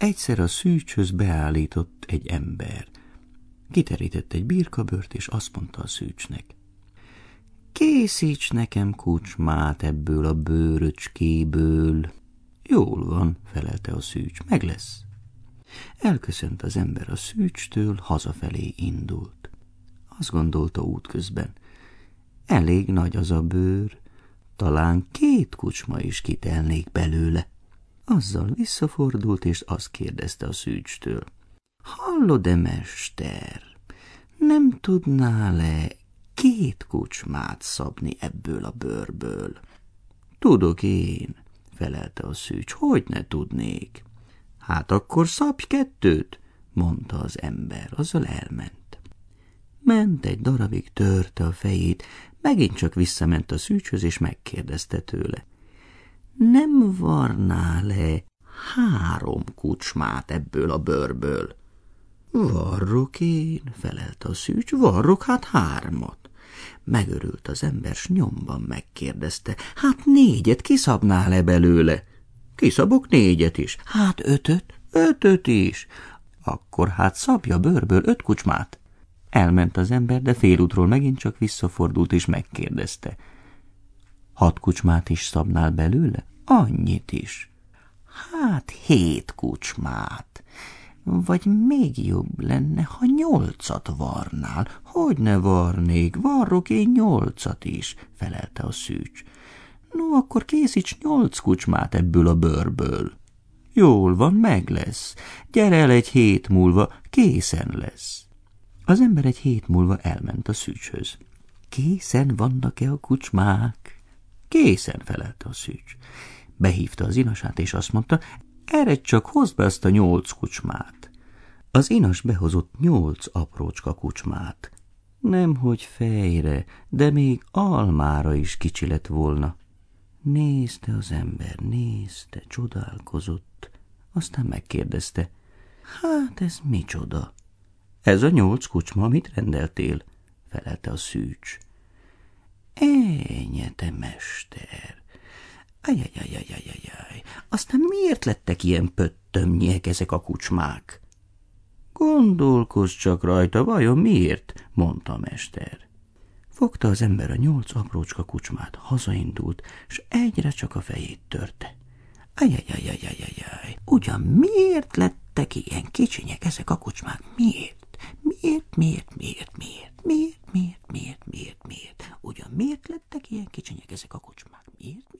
Egyszer a szűcshöz beállított egy ember. Kiterített egy birkabört, és azt mondta a szűcsnek: készíts nekem kocsmát ebből a bőröcskéből. Jól van, felelte a szűcs, meg lesz. Elköszönt az ember a szűcstől, hazafelé indult. Azt gondolta útközben: elég nagy az a bőr, talán 2 kocsma is kitelnék belőle. Azzal visszafordult, és azt kérdezte a szűcstől: hallod-e, mester, nem tudnál-e 2 kocsmát szabni ebből a bőrből? Tudok én, felelte a szűcs, hogy ne tudnék. Hát akkor szabj 2, mondta az ember, azzal elment. Ment egy darabig, törte a fejét, megint csak visszament a szűcshöz, és megkérdezte tőle: nem varnál-e 3 kocsmát ebből a bőrből? Varrok én, felelte a szűcs, varrok hát 3. Megörült az ember, s nyomban megkérdezte: hát 4 kiszabnál-e belőle? Kiszabok 4 is. Hát 5? 5 is. Akkor hát szabja bőrből 5 kocsmát. Elment az ember, de félútról megint csak visszafordult, és megkérdezte: 6 kocsmát is szabnál belőle? Annyit is. Hát 7 kocsmát. Vagy még jobb lenne, ha 8 varnál. Hogy ne varnék, varrok én 8 is, felelte a szűcs. No, akkor készíts 8 kocsmát ebből a bőrből. Jól van, meg lesz. Gyere el egy hét múlva, készen lesz. Az ember egy hét múlva elment a szűcshöz. Készen vannak-e a kocsmák? Készen, felelte a szűcs. Behívta az inasát, és azt mondta: eredj csak, hozd be azt a 8 kocsmát. Az inas behozott 8 aprócska kocsmát. Nemhogy fejre, de még almára is kicsi lett volna. Nézte az ember, nézte, csodálkozott, aztán megkérdezte: hát ez micsoda? Ez a 8 kocsma, amit rendeltél, felelte a szűcs. Ennyi, te mester! Ajajajajajajaj, aztán miért lettek ilyen pöttömnyiek ezek a kocsmák? Gondolkozz csak rajta, vajon miért? Mondta a mester. Fogta az ember a 8 aprócska kocsmát, hazaindult, s egyre csak a fejét törte. Ajajajajajajaj, ugyan miért lettek ilyen kicsinyek ezek a kocsmák? Miért? Miért? Ugyan miért lettek ilyen kicsinyek ezek a kocsmák? Miért?